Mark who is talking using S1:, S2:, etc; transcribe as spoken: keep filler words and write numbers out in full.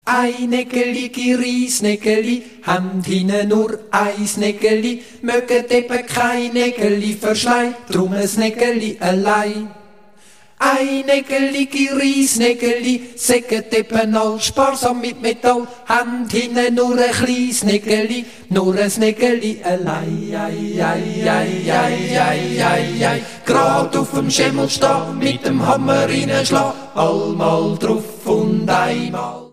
S1: Ein Nägeli, Reisnägeli, haben hinten nur ein Nägeli, mögen eben kein Nägeli verschleien, drum ein Nägeli allein. Ein Nägeli, Reisnägeli, säget eben all sparsam mit Metall, haben hinten nur ein kleines Nägeli, nur ein Nägeli allein. Ei, ei, ei, ei, ei, ei, ei. Grad auf dem Schemmel stehen, mit dem Hammer reinschlagen, allmal drauf und einmal.